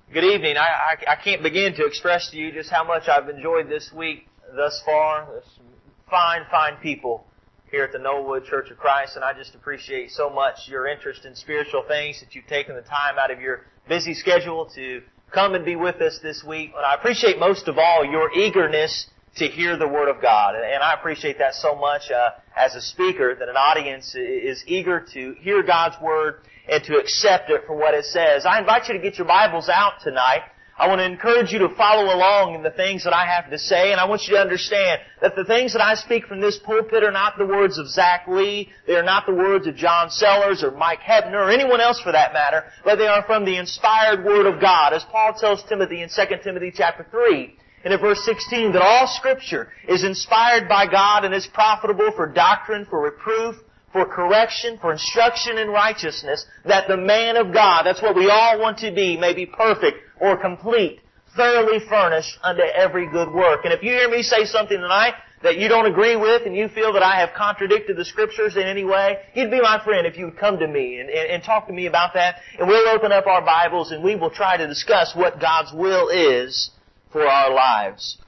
Good evening. I can't begin to express to you just how much I've enjoyed this week thus far. There's some fine people here at the Knollwood Church of Christ, and I just appreciate so much your interest in spiritual things, that you've taken the time out of your busy schedule to come and be with us this week. And I appreciate most of all your eagerness to hear the Word of God. And I appreciate that so much as a speaker, that an audience is eager to hear God's Word and to accept it for what it says. I invite you to get your Bibles out tonight. I want to encourage you to follow along in the things that I have to say, and I want you to understand that the things that I speak from this pulpit are not the words of Zach Lee, they are not the words of John Sellers or Mike Hebner or anyone else for that matter, but they are from the inspired Word of God, as Paul tells Timothy in 2 Timothy chapter 3. And in verse 16, that all Scripture is inspired by God and is profitable for doctrine, for reproof, for correction, for instruction in righteousness, that the man of God, that's what we all want to be, may be perfect or complete, thoroughly furnished unto every good work. And if you hear me say something tonight that you don't agree with and you feel that I have contradicted the Scriptures in any way, you'd be my friend if you would come to me and talk to me about that. And we'll open up our Bibles and we will try to discuss what God's will is for our lives.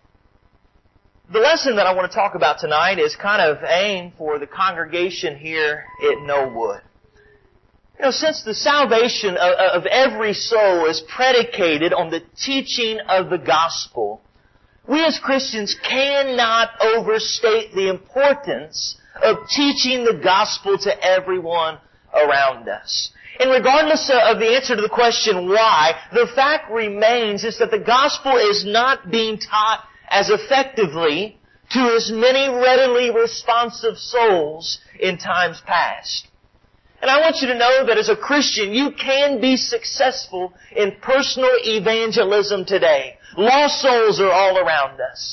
The lesson that I want to talk about tonight is kind of aimed for the congregation here at Knollwood. You know, since the salvation of every soul is predicated on the teaching of the gospel, we as Christians cannot overstate the importance of teaching the gospel to everyone around us. And regardless of the answer to the question why, the fact remains is that the gospel is not being taught as effectively to as many readily responsive souls in times past. And I want you to know that as a Christian, you can be successful in personal evangelism today. Lost souls are all around us.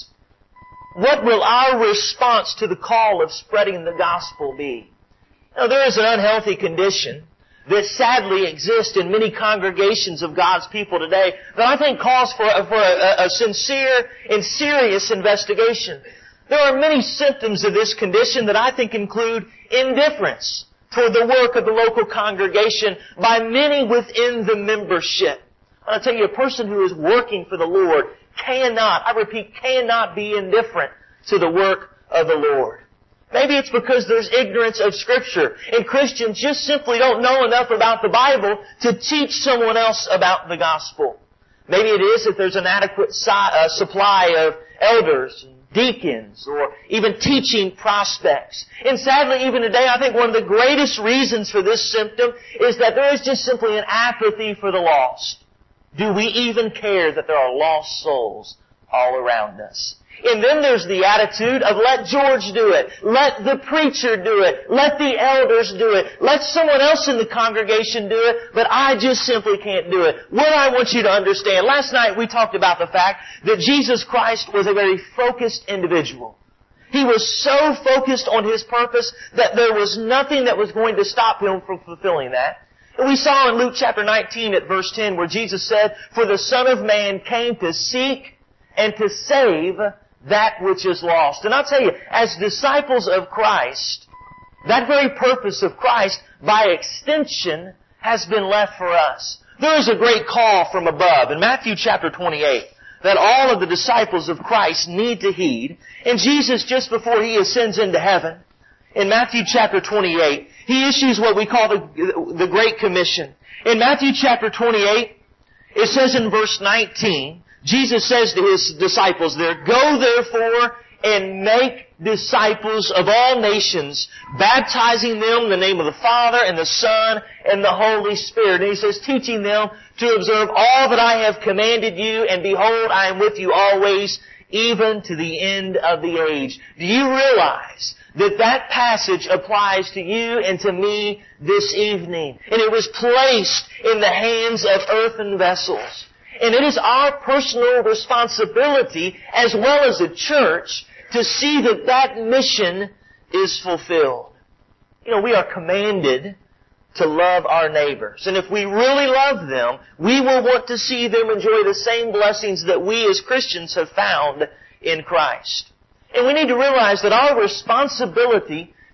What will our response to the call of spreading the gospel be? Now, there is an unhealthy condition that sadly exists in many congregations of God's people today that I think calls for a sincere and serious investigation. There are many symptoms of this condition that I think include indifference toward the work of the local congregation by many within the membership. I'll tell you, a person who is working for the Lord cannot, I repeat, cannot be indifferent to the work of the Lord. Maybe it's because there's ignorance of Scripture, and Christians just simply don't know enough about the Bible to teach someone else about the gospel. Maybe it is that there's an adequate supply of elders, deacons, or even teaching prospects. And sadly, even today, I think one of the greatest reasons for this symptom is that there is just simply an apathy for the lost. Do we even care that there are lost souls all around us? And then there's the attitude of let George do it. Let the preacher do it. Let the elders do it. Let someone else in the congregation do it, but I just simply can't do it. What I want you to understand, last night we talked about the fact that Jesus Christ was a very focused individual. He was so focused on His purpose that there was nothing that was going to stop Him from fulfilling that. And we saw in Luke chapter 19 at verse 10 where Jesus said, "For the Son of Man came to seek and to save that which is lost." And I'll tell you, as disciples of Christ, that very purpose of Christ, by extension, has been left for us. There is a great call from above in Matthew chapter 28 that all of the disciples of Christ need to heed. And Jesus, just before He ascends into heaven, in Matthew chapter 28, He issues what we call the Great Commission. In Matthew chapter 28, it says in verse 19, Jesus says to His disciples there, "Go therefore and make disciples of all nations, baptizing them in the name of the Father and the Son and the Holy Spirit." And He says, teaching them to observe all that I have commanded you, and behold, I am with you always, even to the end of the age. Do you realize that that passage applies to you and to me this evening? And it was placed in the hands of earthen vessels. And it is our personal responsibility, as well as a church, to see that that mission is fulfilled. You know, we are commanded to love our neighbors. And if we really love them, we will want to see them enjoy the same blessings that we as Christians have found in Christ. And we need to realize that our responsibility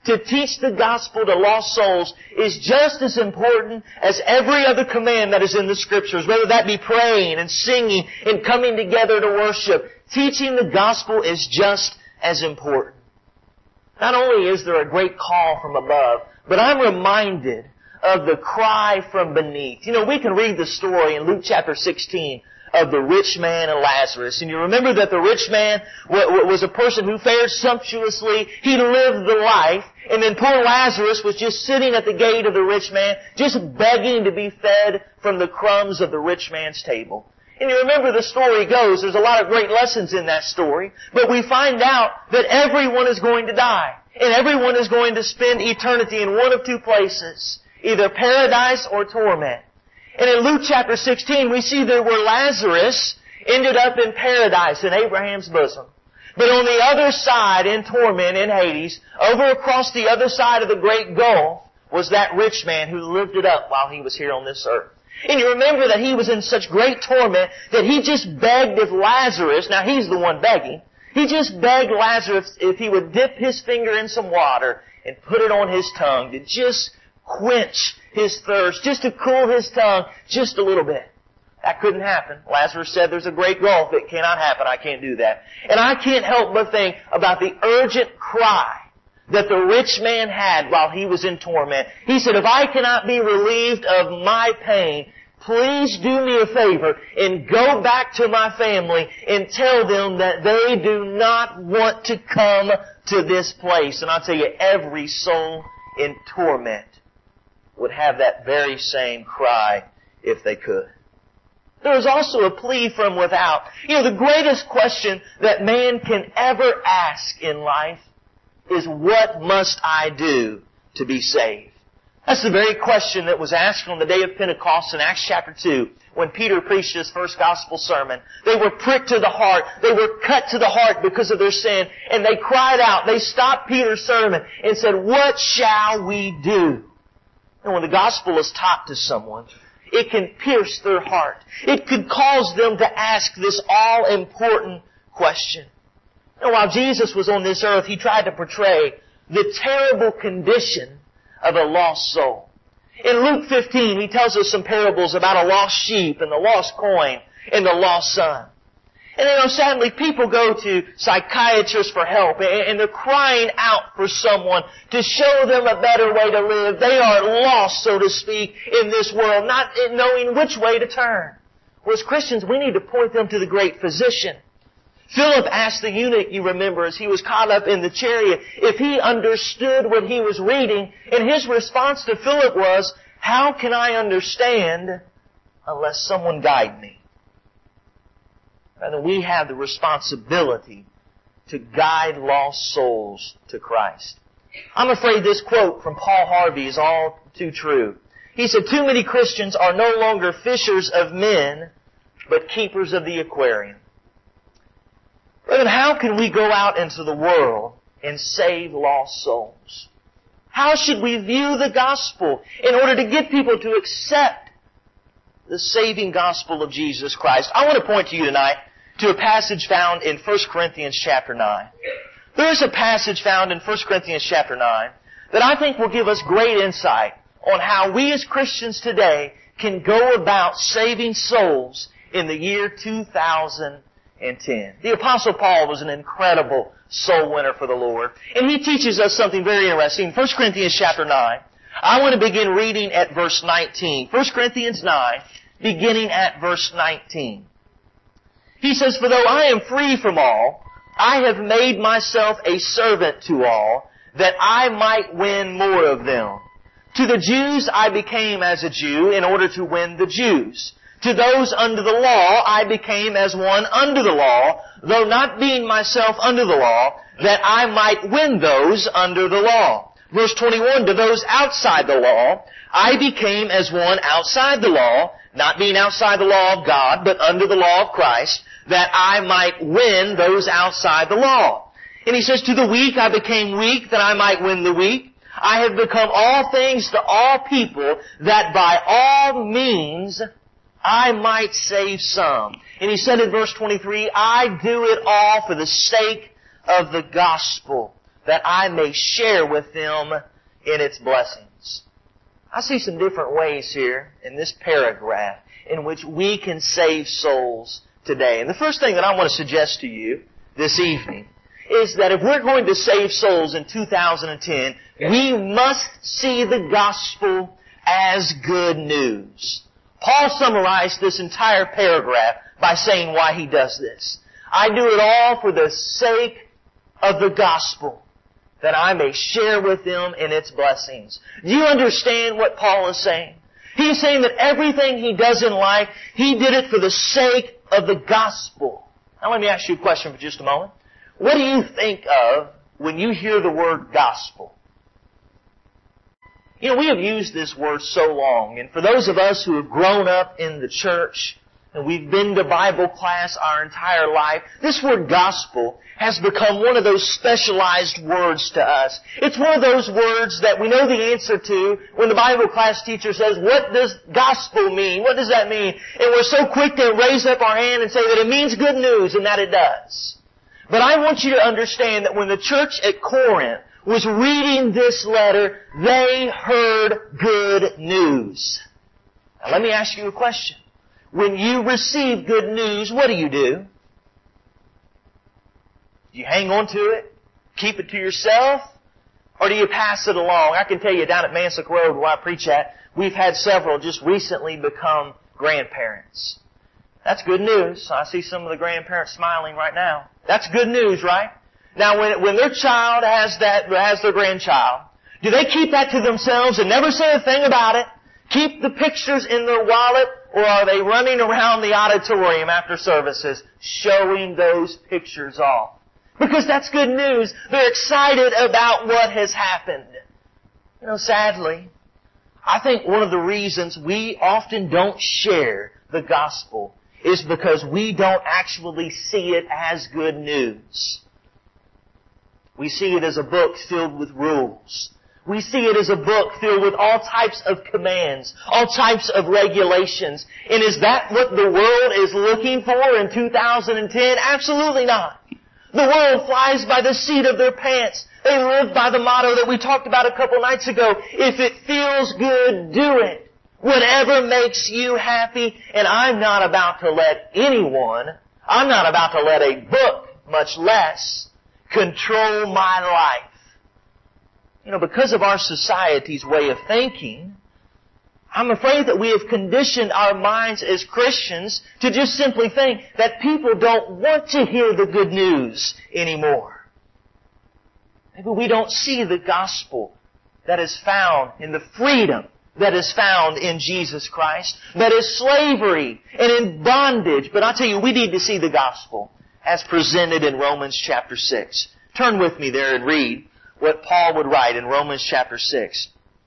to teach the gospel to lost souls is just as important as every other command that is in the Scriptures, whether that be praying and singing and coming together to worship. Teaching the gospel is just as important. Not only is there a great call from above, but I'm reminded of the cry from beneath. You know, we can read the story in Luke chapter 16 of the rich man and Lazarus. And you remember that the rich man was a person who fared sumptuously. He lived the life. And then poor Lazarus was just sitting at the gate of the rich man, just begging to be fed from the crumbs of the rich man's table. And you remember the story goes, there's a lot of great lessons in that story, but we find out that everyone is going to die. And everyone is going to spend eternity in one of two places, either paradise or torment. And in Luke chapter 16, we see that where Lazarus ended up in paradise in Abraham's bosom. But on the other side, in torment, in Hades, over across the other side of the great gulf, was that rich man who lived it up while he was here on this earth. And you remember that he was in such great torment that he just begged if Lazarus, now he's the one begging, he just begged Lazarus if he would dip his finger in some water and put it on his tongue to just quench his thirst, just to cool his tongue just a little bit. That couldn't happen. Lazarus said, there's a great gulf. It cannot happen. I can't do that. And I can't help but think about the urgent cry that the rich man had while he was in torment. He said, if I cannot be relieved of my pain, please do me a favor and go back to my family and tell them that they do not want to come to this place. And I'll tell you, every soul in torment would have that very same cry if they could. There is also a plea from without. You know, the greatest question that man can ever ask in life is, what must I do to be saved? That's the very question that was asked on the day of Pentecost in Acts chapter 2 when Peter preached his first gospel sermon. They were pricked to the heart. They were cut to the heart because of their sin. And they cried out. They stopped Peter's sermon and said, what shall we do? And when the gospel is taught to someone, it can pierce their heart. It could cause them to ask this all-important question. And while Jesus was on this earth, He tried to portray the terrible condition of a lost soul. In Luke 15, He tells us some parables about a lost sheep and the lost coin and the lost son. And you know, sadly, people go to psychiatrists for help, and they're crying out for someone to show them a better way to live. They are lost, so to speak, in this world, not knowing which way to turn. Well, as Christians, we need to point them to the great physician. Philip asked the eunuch, you remember, as he was caught up in the chariot, if he understood what he was reading, and his response to Philip was, how can I understand unless someone guide me? Rather, we have the responsibility to guide lost souls to Christ. I'm afraid this quote from Paul Harvey is all too true. He said, too many Christians are no longer fishers of men, but keepers of the aquarium. Brethren, how can we go out into the world and save lost souls? How should we view the gospel in order to get people to accept the saving gospel of Jesus Christ? I want to point to you tonight to a passage found in 1 Corinthians chapter 9. There is a passage found in 1 Corinthians chapter 9 that I think will give us great insight on how we as Christians today can go about saving souls in the year 2010. The Apostle Paul was an incredible soul winner for the Lord, and he teaches us something very interesting. 1 Corinthians chapter 9, I want to begin reading at verse 19. 1 Corinthians 9, beginning at verse 19. He says, for though I am free from all, I have made myself a servant to all, that I might win more of them. To the Jews I became as a Jew in order to win the Jews. To those under the law I became as one under the law, though not being myself under the law, that I might win those under the law. Verse 21, to those outside the law I became as one outside the law, not being outside the law of God, but under the law of Christ, that I might win those outside the law. And he says, to the weak I became weak, that I might win the weak. I have become all things to all people, that by all means I might save some. And he said in verse 23, I do it all for the sake of the gospel, that I may share with them in its blessings. I see some different ways here in this paragraph in which we can save souls today. And the first thing that I want to suggest to you this evening is that if we're going to save souls in 2010, we must see the gospel as good news. Paul summarized this entire paragraph by saying why he does this. I do it all for the sake of the gospel, that I may share with them in its blessings. Do you understand what Paul is saying? He's saying that everything he does in life, he did it for the sake of the gospel. Now let me ask you a question for just a moment. What do you think of when you hear the word gospel? You know, we have used this word so long, and for those of us who have grown up in the church, and we've been to Bible class our entire life, this word gospel has become one of those specialized words to us. It's one of those words that we know the answer to when the Bible class teacher says, what does gospel mean? What does that mean? And we're so quick to raise up our hand and say that it means good news, and that it does. But I want you to understand that when the church at Corinth was reading this letter, they heard good news. Now let me ask you a question. When you receive good news, what do? Do you hang on to it? Keep it to yourself? Or do you pass it along? I can tell you down at Mansick Road where I preach at, we've had several just recently become grandparents. That's good news. I see some of the grandparents smiling right now. That's good news, right? Now when their child has their grandchild, do they keep that to themselves and never say a thing about it? Keep the pictures in their wallet? Or are they running around the auditorium after services showing those pictures off? Because that's good news. They're excited about what has happened. You know, sadly, I think one of the reasons we often don't share the gospel is because we don't actually see it as good news. We see it as a book filled with rules. We see it as a book filled with all types of commands, all types of regulations. And is that what the world is looking for in 2010? Absolutely not. The world flies by the seat of their pants. They live by the motto that we talked about a couple nights ago. If it feels good, do it. Whatever makes you happy. And I'm not about to let a book, much less, control my life. You know, because of our society's way of thinking, I'm afraid that we have conditioned our minds as Christians to just simply think that people don't want to hear the good news anymore. Maybe we don't see the gospel that is found in the freedom that is found in Jesus Christ, that is slavery and in bondage. But I tell you, we need to see the gospel as presented in Romans chapter 6. Turn with me there and read what Paul would write in Romans chapter 6.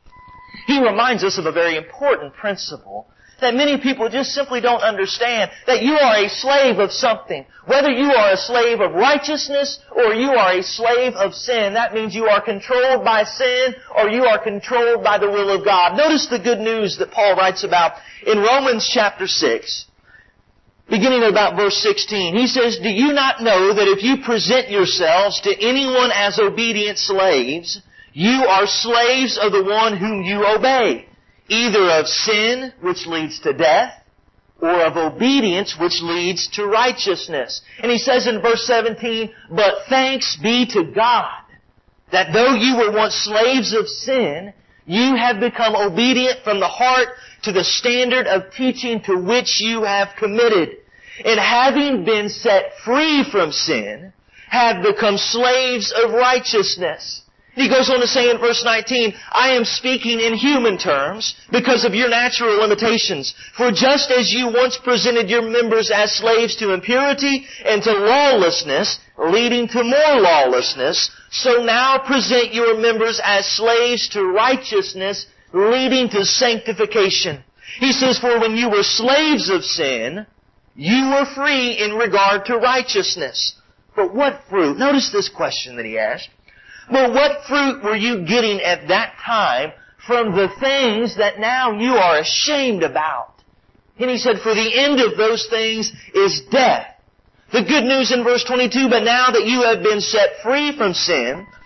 He reminds us of a very important principle that many people just simply don't understand, that you are a slave of something. Whether you are a slave of righteousness or you are a slave of sin, that means you are controlled by sin or you are controlled by the will of God. Notice the good news that Paul writes about in Romans chapter 6. Beginning at about verse 16, he says, "Do you not know that if you present yourselves to anyone as obedient slaves, you are slaves of the one whom you obey, either of sin, which leads to death, or of obedience, which leads to righteousness?" And he says in verse 17, "But thanks be to God, that though you were once slaves of sin, you have become obedient from the heart to the standard of teaching to which you have committed. And having been set free from sin, have become slaves of righteousness." He goes on to say in verse 19, "I am speaking in human terms because of your natural limitations. For just as you once presented your members as slaves to impurity and to lawlessness, leading to more lawlessness, so now present your members as slaves to righteousness, leading to sanctification." He says, "For when you were slaves of sin, you were free in regard to righteousness. But what fruit?" Notice this question that he asked. "But what fruit were you getting at that time from the things that now you are ashamed about?" And he said, "For the end of those things is death." The good news in verse 22, "But now that you have been set free from sin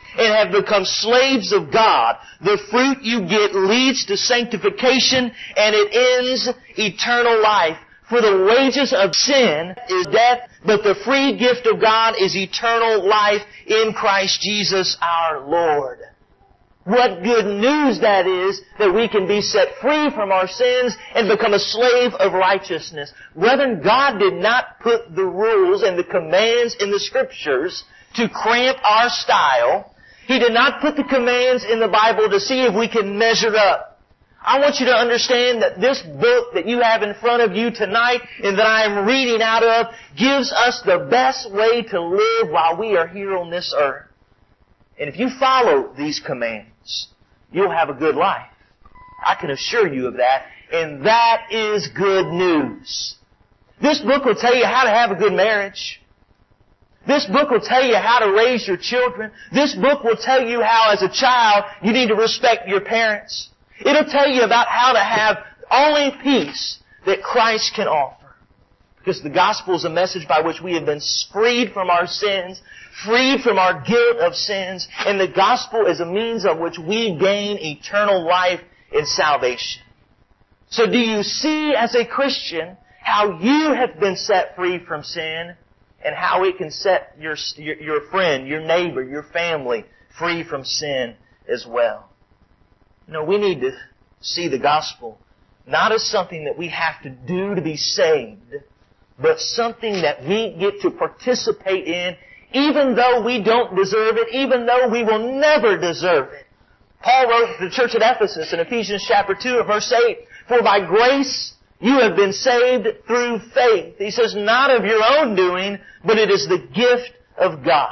and have become slaves of God. The fruit you get leads to sanctification, and it ends eternal life. For the wages of sin is death, but the free gift of God is eternal life in Christ Jesus our Lord. What good news that is, that we can be set free from our sins and become a slave of righteousness. Brethren, God did not put the rules and the commands in the Scriptures to cramp our style. He did not put the commands in the Bible to see if we can measure up. I want you to understand that this book that you have in front of you tonight and that I am reading out of gives us the best way to live while we are here on this earth. And if you follow these commands, you'll have a good life. I can assure you of that. And that is good news. This book will tell you how to have a good marriage. This book will tell you how to raise your children. This book will tell you how, as a child, you need to respect your parents. It'll tell you about how to have only peace that Christ can offer. Because the gospel is a message by which we have been freed from our sins, freed from our guilt of sins, and the gospel is a means of which we gain eternal life and salvation. So do you see, as a Christian, how you have been set free from sin and how it can set your friend, your neighbor, your family free from sin as well? You know, we need to see the gospel not as something that we have to do to be saved, but something that we get to participate in, even though we don't deserve it, even though we will never deserve it. Paul wrote to the church at Ephesus in Ephesians chapter 2 verse 8, "For by grace you have been saved through faith." He says, not of your own doing, but it is the gift of God.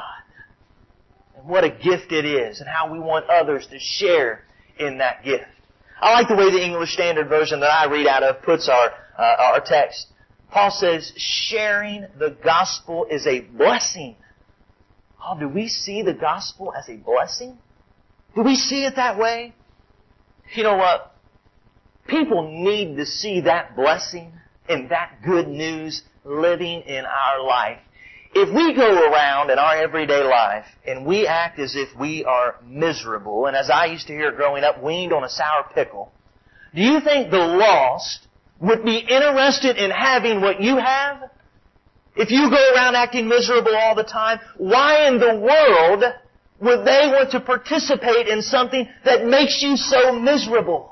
And what a gift it is, and how we want others to share in that gift. I like the way the English Standard Version that I read out of puts our text. Paul says, sharing the gospel is a blessing. Oh, do we see the gospel as a blessing? Do we see it that way? You know what? People need to see that blessing and that good news living in our life. If we go around in our everyday life and we act as if we are miserable, and as I used to hear growing up, weaned on a sour pickle, do you think the lost would be interested in having what you have? If you go around acting miserable all the time, why in the world would they want to participate in something that makes you so miserable?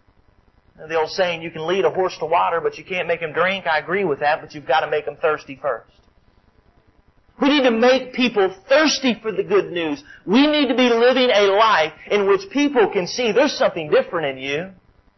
The old saying, you can lead a horse to water, but you can't make him drink. I agree with that, but you've got to make him thirsty first. We need to make people thirsty for the good news. We need to be living a life in which people can see there's something different in you.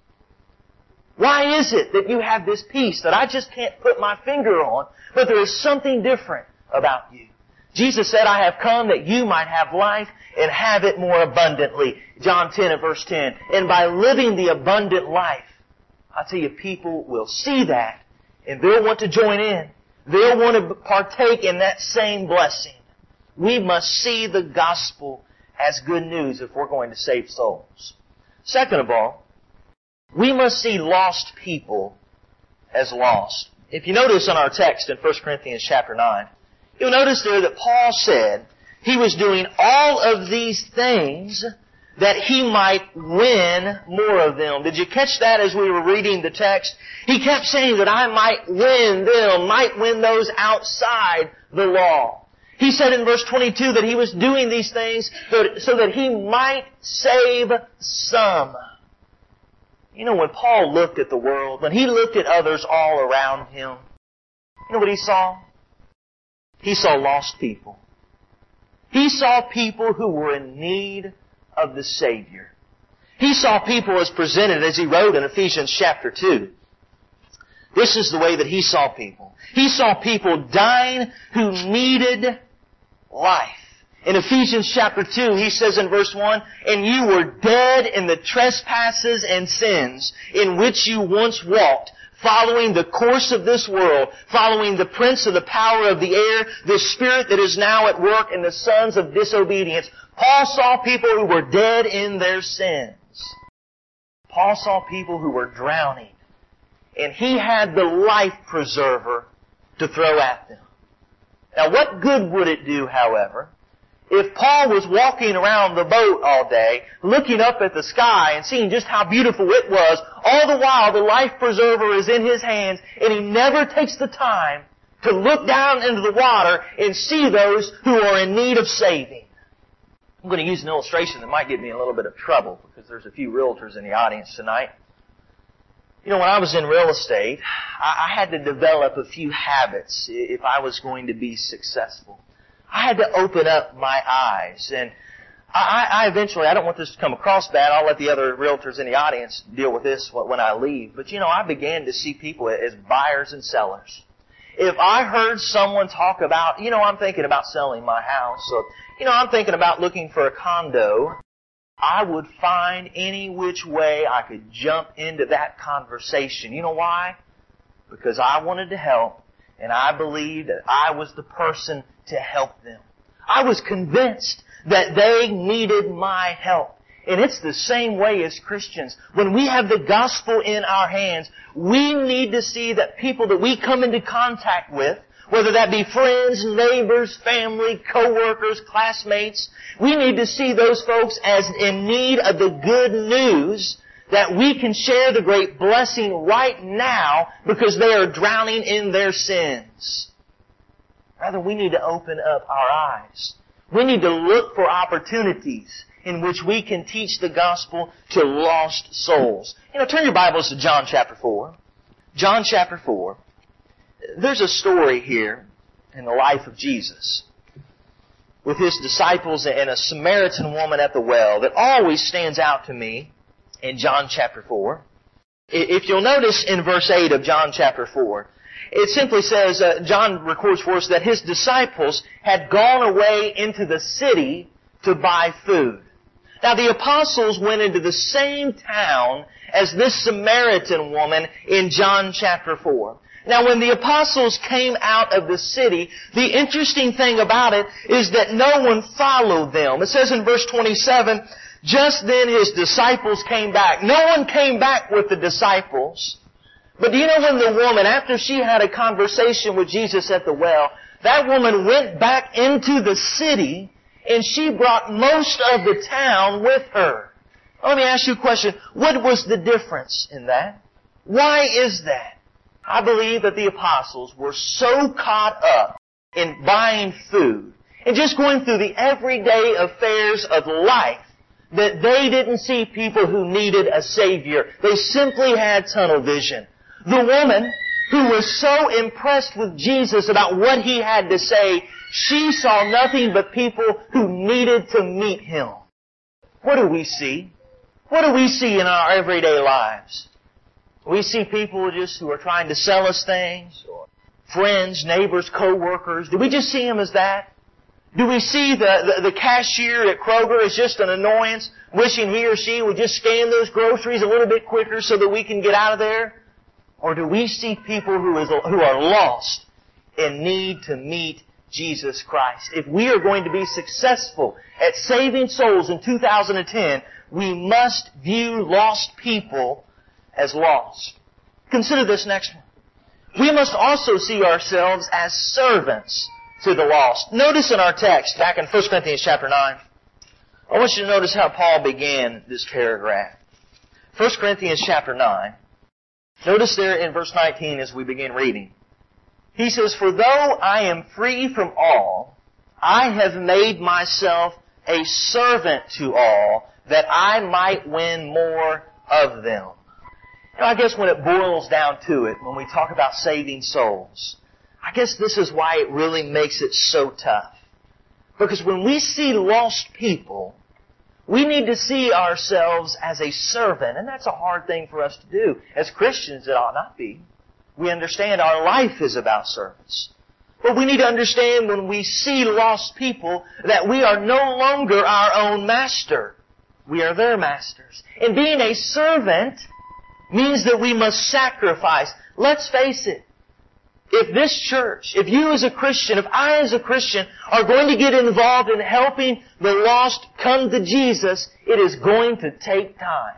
Why is it that you have this peace that I just can't put my finger on, but there is something different about you? Jesus said, I have come that you might have life and have it more abundantly. John 10 and verse 10. And by living the abundant life, I tell you, people will see that and they'll want to join in. They'll want to partake in that same blessing. We must see the gospel as good news if we're going to save souls. Second of all, we must see lost people as lost. If you notice in our text in 1 Corinthians chapter 9, you'll notice there that Paul said he was doing all of these things that he might win more of them. Did you catch that as we were reading the text? He kept saying that I might win them, might win those outside the law. He said in verse 22 that he was doing these things so that he might save some. You know, when Paul looked at the world, when he looked at others all around him, you know what he saw? He saw lost people. He saw people who were in need of the Savior. He saw people as presented, as he wrote in Ephesians chapter 2. This is the way that he saw people. He saw people dying who needed life. In Ephesians chapter 2, he says in verse 1, And you were dead in the trespasses and sins in which you once walked, following the course of this world, following the prince of the power of the air, the spirit that is now at work in the sons of disobedience. Paul saw people who were dead in their sins. Paul saw people who were drowning. And he had the life preserver to throw at them. Now, what good would it do, however, If Paul was walking around the boat all day, looking up at the sky and seeing just how beautiful it was, all the while the life preserver is in his hands, and he never takes the time to look down into the water and see those who are in need of saving. I'm going to use an illustration that might get me in a little bit of trouble because there's a few realtors in the audience tonight. You know, when I was in real estate, I had to develop a few habits if I was going to be successful. I had to open up my eyes. And I eventually, I don't want this to come across bad, I'll let the other realtors in the audience deal with this when I leave. But you know, I began to see people as buyers and sellers. If I heard someone talk about, you know, I'm thinking about selling my house, or, you know, I'm thinking about looking for a condo, I would find any which way I could jump into that conversation. You know why? Because I wanted to help, and I believed that I was the person to help them. I was convinced that they needed my help. And it's the same way as Christians. When we have the gospel in our hands, we need to see that people that we come into contact with, whether that be friends, neighbors, family, co-workers, classmates, we need to see those folks as in need of the good news that we can share the great blessing right now because they are drowning in their sins. Rather, we need to open up our eyes. We need to look for opportunities in which we can teach the gospel to lost souls. You know, turn your Bibles to John chapter 4. John chapter 4. There's a story here in the life of Jesus with His disciples and a Samaritan woman at the well that always stands out to me in John chapter 4. If you'll notice in verse 8 of John chapter 4, it simply says, John records for us that His disciples had gone away into the city to buy food. Now the apostles went into the same town as this Samaritan woman in John chapter 4. Now when the apostles came out of the city, the interesting thing about it is that no one followed them. It says in verse 27, just then His disciples came back. No one came back with the disciples. But do you know when the woman, after she had a conversation with Jesus at the well, that woman went back into the city and she brought most of the town with her. Let me ask you a question. What was the difference in that? Why is that? I believe that the apostles were so caught up in buying food and just going through the everyday affairs of life that they didn't see people who needed a Savior. They simply had tunnel vision. The woman who was so impressed with Jesus about what He had to say, she saw nothing but people who needed to meet Him. What do we see? What do we see in our everyday lives? We see people just who are trying to sell us things, or friends, neighbors, co-workers. Do we just see them as that? Do we see the cashier at Kroger as just an annoyance, wishing he or she would just scan those groceries a little bit quicker so that we can get out of there? Or do we see people who are lost and need to meet Jesus Christ? If we are going to be successful at saving souls in 2010, we must view lost people as lost. Consider this next one. We must also see ourselves as servants to the lost. Notice in our text, back in 1 Corinthians chapter 9, I want you to notice how Paul began this paragraph. 1 Corinthians chapter 9. Notice there in verse 19 as we begin reading. He says, for though I am free from all, I have made myself a servant to all, that I might win more of them. You know, I guess when it boils down to it, when we talk about saving souls, I guess this is why it really makes it so tough. Because when we see lost people, we need to see ourselves as a servant, and that's a hard thing for us to do. As Christians, it ought not be. We understand our life is about service. But we need to understand when we see lost people that we are no longer our own master. We are their masters. And being a servant means that we must sacrifice. Let's face it. If this church, if you as a Christian, if I as a Christian are going to get involved in helping the lost come to Jesus, it is going to take time.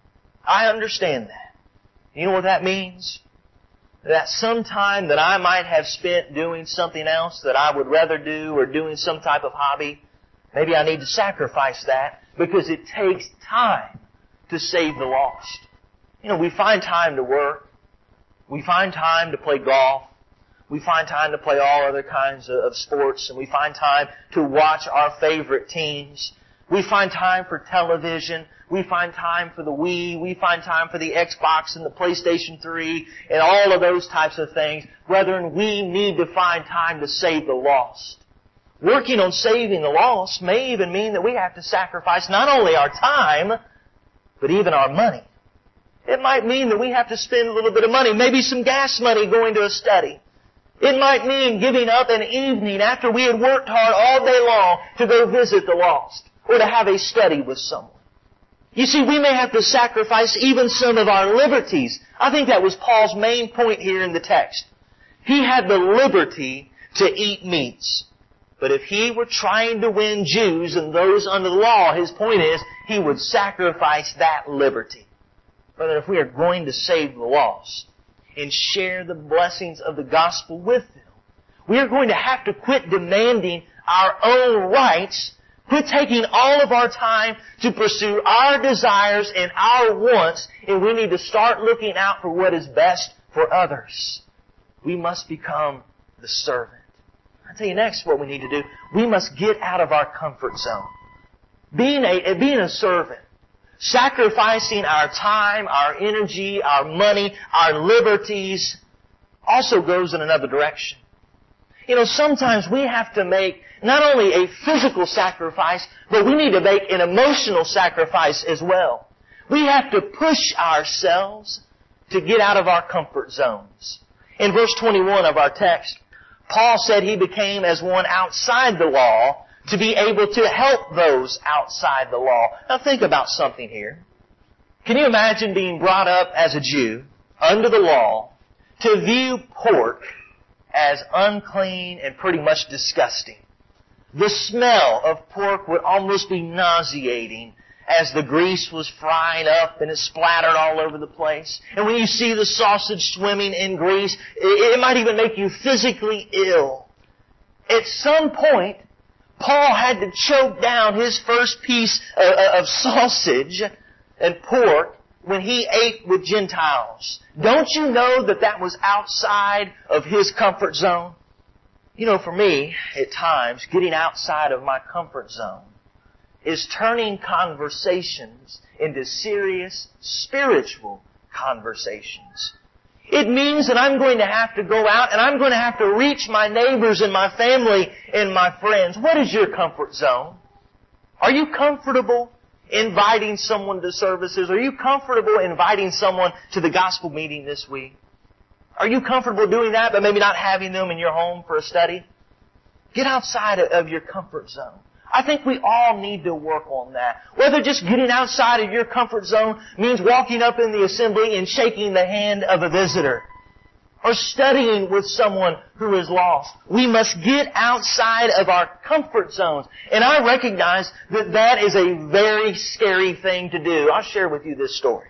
I understand that. You know what that means? That some time that I might have spent doing something else that I would rather do or doing some type of hobby, Maybe I need to sacrifice that because it takes time to save the lost. You know, we find time to work. We find time to play golf. We find time to play all other kinds of sports. And we find time to watch our favorite teams. We find time for television. We find time for the Wii. We find time for the Xbox and the PlayStation 3 and all of those types of things. Brethren, we need to find time to save the lost. Working on saving the lost may even mean that we have to sacrifice not only our time, but even our money. It might mean that we have to spend a little bit of money, maybe some gas money going to a study. It might mean giving up an evening after we had worked hard all day long to go visit the lost or to have a study with someone. You see, we may have to sacrifice even some of our liberties. I think that was Paul's main point here in the text. He had the liberty to eat meats. But if he were trying to win Jews and those under the law, his point is he would sacrifice that liberty. Brother, if we are going to save the lost and share the blessings of the gospel with them, we are going to have to quit demanding our own rights, quit taking all of our time to pursue our desires and our wants, and we need to start looking out for what is best for others. We must become the servant. I'll tell you next what we need to do. We must get out of our comfort zone. Being a servant, sacrificing our time, our energy, our money, our liberties, also goes in another direction. You know, sometimes we have to make not only a physical sacrifice, but we need to make an emotional sacrifice as well. We have to push ourselves to get out of our comfort zones. In verse 21 of our text, Paul said he became as one outside the law to be able to help those outside the law. Now think about something here. Can you imagine being brought up as a Jew under the law to view pork as unclean and pretty much disgusting? The smell of pork would almost be nauseating as the grease was frying up and it splattered all over the place. And when you see the sausage swimming in grease, it might even make you physically ill. At some point, Paul had to choke down his first piece of sausage and pork when he ate with Gentiles. Don't you know that that was outside of his comfort zone? You know, for me, at times, getting outside of my comfort zone is turning conversations into serious spiritual conversations. It means that I'm going to have to go out and I'm going to have to reach my neighbors and my family and my friends. What is your comfort zone? Are you comfortable inviting someone to services? Are you comfortable inviting someone to the gospel meeting this week? Are you comfortable doing that but maybe not having them in your home for a study? Get outside of your comfort zone. I think we all need to work on that. Whether just getting outside of your comfort zone means walking up in the assembly and shaking the hand of a visitor, or studying with someone who is lost. We must get outside of our comfort zones. And I recognize that that is a very scary thing to do. I'll share with you this story.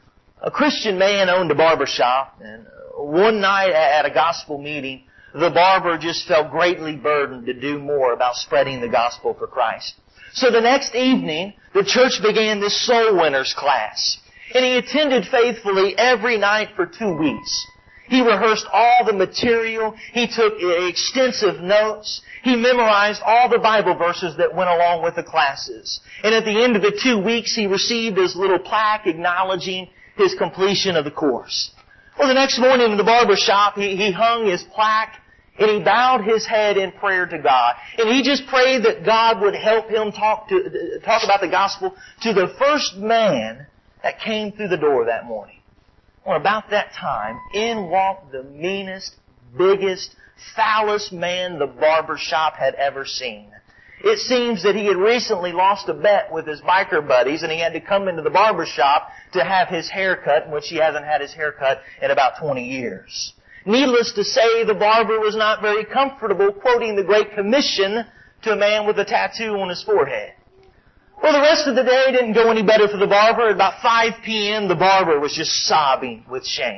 A Christian man owned a barber shop, and one night at a gospel meeting, the barber just felt greatly burdened to do more about spreading the gospel for Christ. So the next evening, the church began this soul winners class. And he attended faithfully every night for 2 weeks. He rehearsed all the material. He took extensive notes. He memorized all the Bible verses that went along with the classes. And at the end of the 2 weeks, he received his little plaque acknowledging his completion of the course. Well, the next morning in the barber shop, he hung his plaque and he bowed his head in prayer to God. And he just prayed that God would help him talk about the gospel to the first man that came through the door that morning. Well, about that time, in walked the meanest, biggest, foulest man the barber shop had ever seen. It seems that he had recently lost a bet with his biker buddies and he had to come into the barber shop to have his hair cut, in which he hasn't had his hair cut in about 20 years. Needless to say, the barber was not very comfortable quoting the Great Commission to a man with a tattoo on his forehead. Well, the rest of the day didn't go any better for the barber. At about 5 p.m., the barber was just sobbing with shame.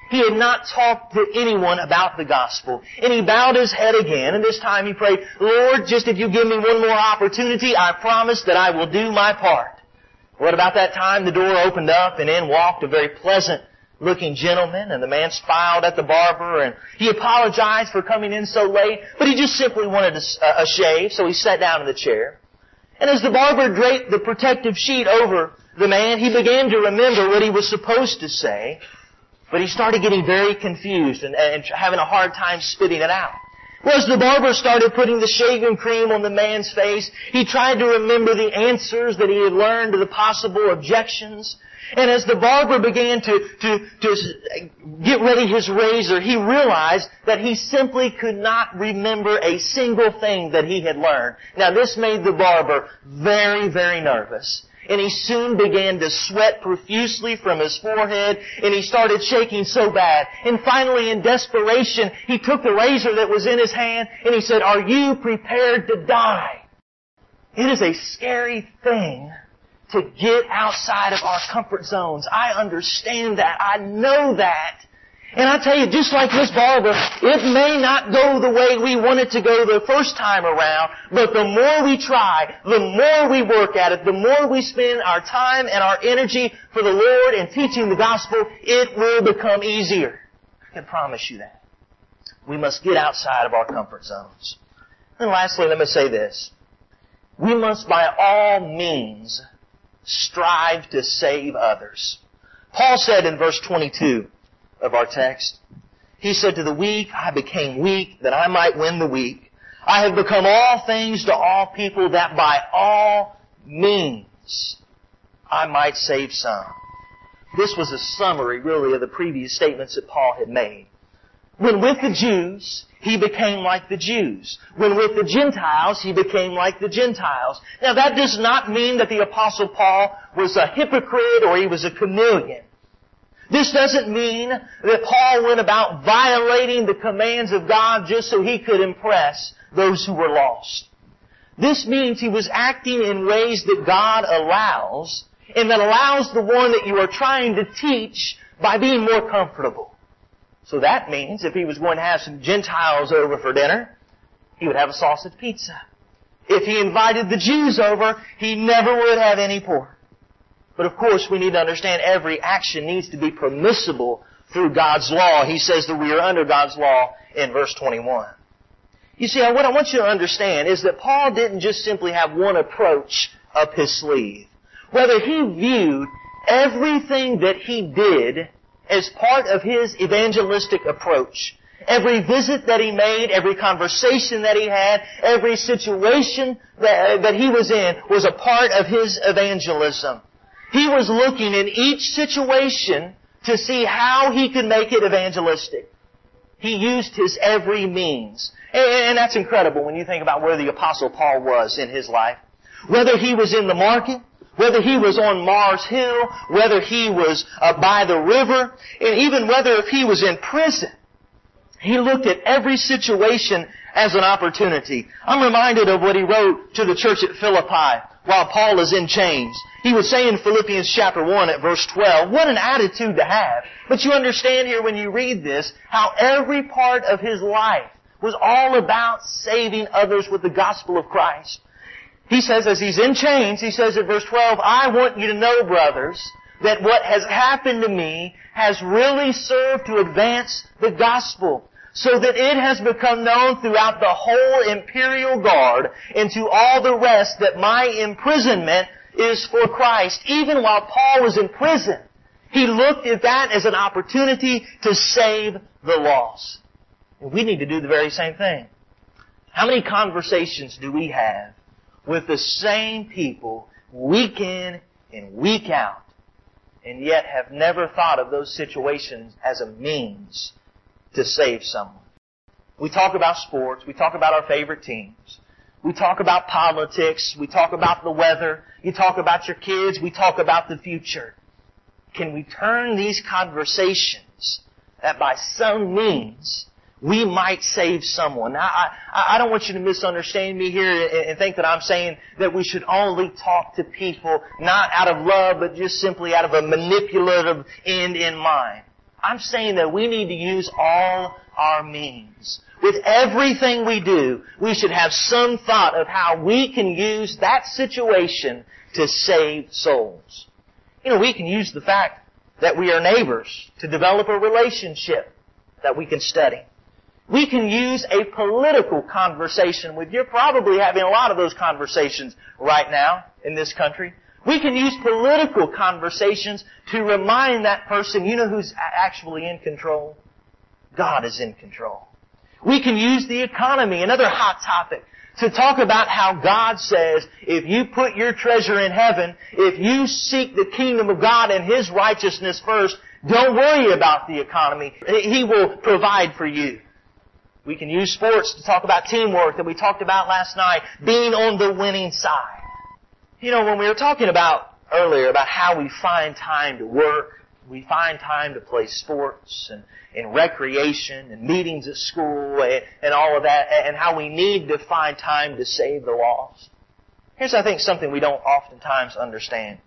He had not talked to anyone about the gospel. And he bowed his head again, and this time he prayed, Lord, just if you give me one more opportunity, I promise that I will do my part. What about that time the door opened up and in walked a very pleasant-looking gentleman, and the man smiled at the barber, and he apologized for coming in so late, but he just simply wanted a shave, so he sat down in the chair. And as the barber draped the protective sheet over the man, he began to remember what he was supposed to say, but he started getting very confused and having a hard time spitting it out. Well, as the barber started putting the shaving cream on the man's face, he tried to remember the answers that he had learned to the possible objections. And as the barber began to get ready his razor, he realized that he simply could not remember a single thing that he had learned. Now, this made the barber very, very nervous. And he soon began to sweat profusely from his forehead, and he started shaking so bad. And finally, in desperation, he took the razor that was in his hand, and he said, "Are you prepared to die?" It is a scary thing to get outside of our comfort zones. I understand that. I know that. And I tell you, just like this barber, it may not go the way we want it to go the first time around, but the more we try, the more we work at it, the more we spend our time and our energy for the Lord and teaching the gospel, it will become easier. I can promise you that. We must get outside of our comfort zones. And lastly, let me say this. We must by all means strive to save others. Paul said in verse 22 of our text, he said, "To the weak I became weak, that I might win the weak. I have become all things to all people, that by all means I might save some." This was a summary, really, of the previous statements that Paul had made. When with the Jews, he became like the Jews. When with the Gentiles, he became like the Gentiles. Now, that does not mean that the Apostle Paul was a hypocrite or he was a chameleon. This doesn't mean that Paul went about violating the commands of God just so he could impress those who were lost. This means he was acting in ways that God allows, and that allows the one that you are trying to teach by being more comfortable. So that means if he was going to have some Gentiles over for dinner, he would have a sausage pizza. If he invited the Jews over, he never would have any pork. But of course, we need to understand every action needs to be permissible through God's law. He says that we are under God's law in verse 21. You see, what I want you to understand is that Paul didn't just simply have one approach up his sleeve. Whether he viewed everything that he did as part of his evangelistic approach. Every visit that he made, every conversation that he had, every situation that he was in was a part of his evangelism. He was looking in each situation to see how he could make it evangelistic. He used his every means. And that's incredible when you think about where the Apostle Paul was in his life. Whether he was in the market, whether he was on Mars Hill, whether he was by the river, and even whether if he was in prison. He looked at every situation as an opportunity. I'm reminded of what he wrote to the church at Philippi while Paul is in chains. He would say in Philippians chapter 1 at verse 12, what an attitude to have. But you understand here when you read this, how every part of his life was all about saving others with the gospel of Christ. He says, as he's in chains, he says at verse 12, "I want you to know, brothers, that what has happened to me has really served to advance the gospel, so that it has become known throughout the whole imperial guard and to all the rest that my imprisonment is for Christ." Even while Paul was in prison, he looked at that as an opportunity to save the lost. And we need to do the very same thing. How many conversations do we have with the same people week in and week out, and yet have never thought of those situations as a means to save someone? We talk about sports. We talk about our favorite teams. We talk about politics. We talk about the weather. You talk about your kids. We talk about the future. Can we turn these conversations that by some means we might save someone? Now, I don't want you to misunderstand me here and think that I'm saying that we should only talk to people not out of love, but just simply out of a manipulative end in mind. I'm saying that we need to use all our means. With everything we do, we should have some thought of how we can use that situation to save souls. We can use the fact that we are neighbors to develop a relationship that we can study. We can use a political conversation with. You're probably having a lot of those conversations right now in this country. We can use political conversations to remind that person, you know who's actually in control? God is in control. We can use the economy, another hot topic, to talk about how God says, if you put your treasure in heaven, if you seek the kingdom of God and His righteousness first, don't worry about the economy. He will provide for you. We can use sports to talk about teamwork that we talked about last night, being on the winning side. When we were talking about earlier about how we find time to work, we find time to play sports and recreation and meetings at school and all of that, and how we need to find time to save the lost. Here's, I think, something we don't oftentimes understand.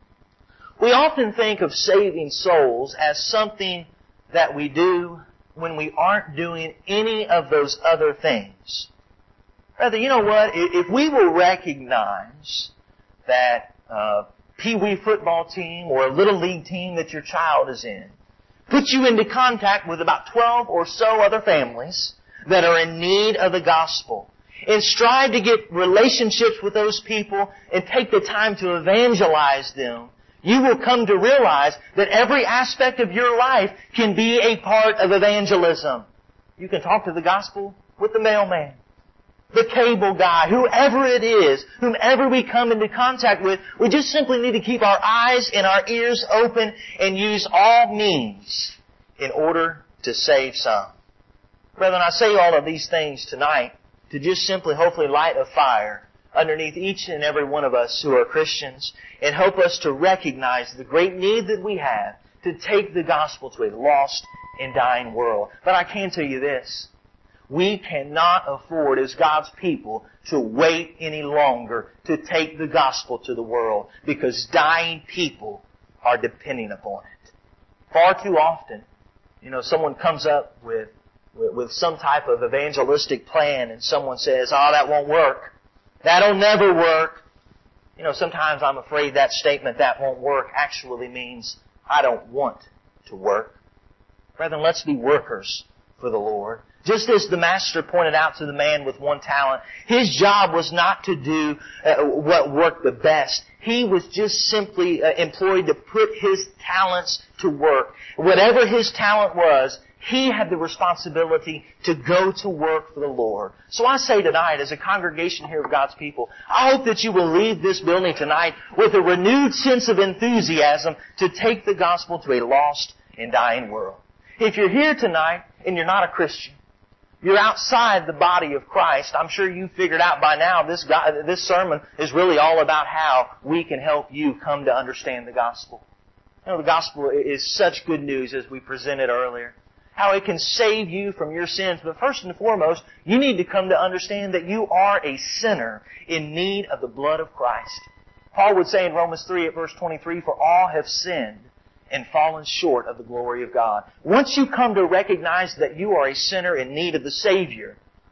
We often think of saving souls as something that we do when we aren't doing any of those other things. Rather, you know what? If we will recognize that Pee-wee football team or a little league team that your child is in puts you into contact with about 12 or so other families that are in need of the gospel, and strive to get relationships with those people and take the time to evangelize them, you will come to realize that every aspect of your life can be a part of evangelism. You can talk to the gospel with the mailman, the cable guy, whoever it is, whomever we come into contact with. We just simply need to keep our eyes and our ears open and use all means in order to save some. Brethren, I say all of these things tonight to just simply, hopefully, light a fire underneath each and every one of us who are Christians and help us to recognize the great need that we have to take the gospel to a lost and dying world. But I can tell you this. We cannot afford, as God's people, to wait any longer to take the gospel to the world, because dying people are depending upon it. Far too often, someone comes up with some type of evangelistic plan and someone says, that won't work. That'll never work. Sometimes I'm afraid that statement, that won't work, actually means I don't want to work. Brethren, let's be workers for the Lord. Just as the master pointed out to the man with one talent, his job was not to do what worked the best. He was just simply employed to put his talents to work. Whatever his talent was, he had the responsibility to go to work for the Lord. So I say tonight, as a congregation here of God's people, I hope that you will leave this building tonight with a renewed sense of enthusiasm to take the gospel to a lost and dying world. If you're here tonight and you're not a Christian, you're outside the body of Christ, I'm sure you figured out by now this sermon is really all about how we can help you come to understand the gospel. The gospel is such good news, as we presented earlier. How it can save you from your sins. But first and foremost, you need to come to understand that you are a sinner in need of the blood of Christ. Paul would say in Romans 3 at verse 23, "For all have sinned and fallen short of the glory of God." Once you come to recognize that you are a sinner in need of the Savior,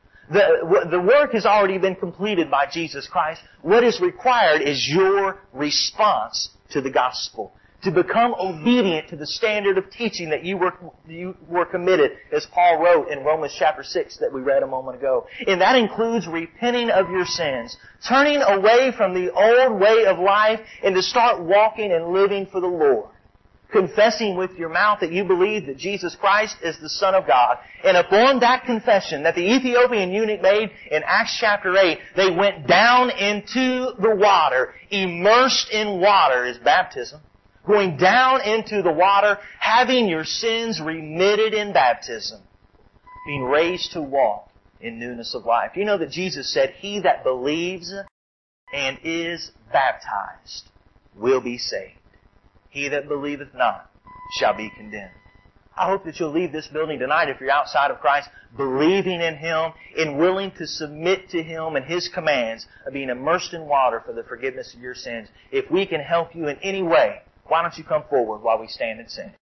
the work has already been completed by Jesus Christ. What is required is your response to the gospel, to become obedient to the standard of teaching that you were committed, as Paul wrote in Romans chapter 6 that we read a moment ago. And that includes repenting of your sins, turning away from the old way of life and to start walking and living for the Lord. Confessing with your mouth that you believe that Jesus Christ is the Son of God. And upon that confession that the Ethiopian eunuch made in Acts chapter 8, they went down into the water, immersed in water is baptism. Going down into the water, having your sins remitted in baptism. Being raised to walk in newness of life. You know that Jesus said, "He that believes and is baptized will be saved. He that believeth not shall be condemned." I hope that you'll leave this building tonight, if you're outside of Christ, believing in Him and willing to submit to Him and His commands of being immersed in water for the forgiveness of your sins. If we can help you in any way, why don't you come forward while we stand and sing?